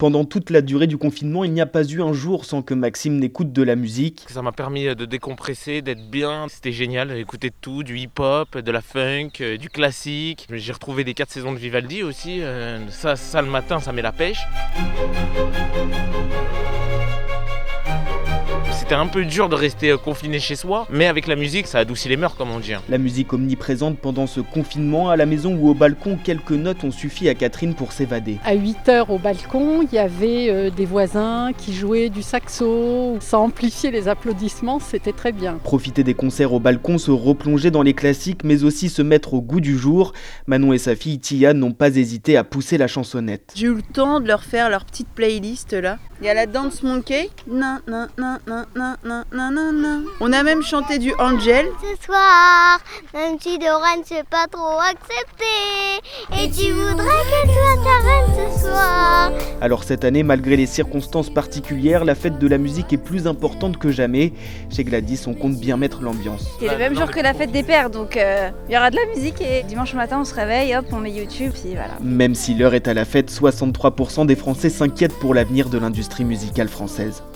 Pendant toute la durée du confinement, il n'y a pas eu un jour sans que Maxime n'écoute de la musique. Ça m'a permis de décompresser, d'être bien. C'était génial, écouter de tout, du hip-hop, de la funk, du classique. J'ai retrouvé des 4 saisons de Vivaldi aussi. Ça le matin, ça met la pêche. C'était un peu dur de rester confiné chez soi, mais avec la musique, ça adoucit les mœurs, comme on dit. La musique omniprésente pendant ce confinement, à la maison ou au balcon, quelques notes ont suffi à Catherine pour s'évader. À 8h au balcon, il y avait des voisins qui jouaient du saxo. Ça amplifiait les applaudissements, c'était très bien. Profiter des concerts au balcon, se replonger dans les classiques, mais aussi se mettre au goût du jour. Manon et sa fille Tia n'ont pas hésité à pousser la chansonnette. J'ai eu le temps de leur faire leur petite playlist là. Il y a la Dance Monkey. On a même chanté du Angel. Ce soir, même si Dorane c'est pas trop accepté, et tu voudrais qu'elle soit ta reine ce soir. Alors cette année, malgré les circonstances particulières, la fête de la musique est plus importante que jamais. Chez Gladys, on compte bien mettre l'ambiance. C'est le même jour que la fête des pères, donc il y aura de la musique et dimanche matin on se réveille, hop, on met YouTube, puis voilà. Même si l'heure est à la fête, 63% des Français s'inquiètent pour l'avenir de l'industrie musicale française.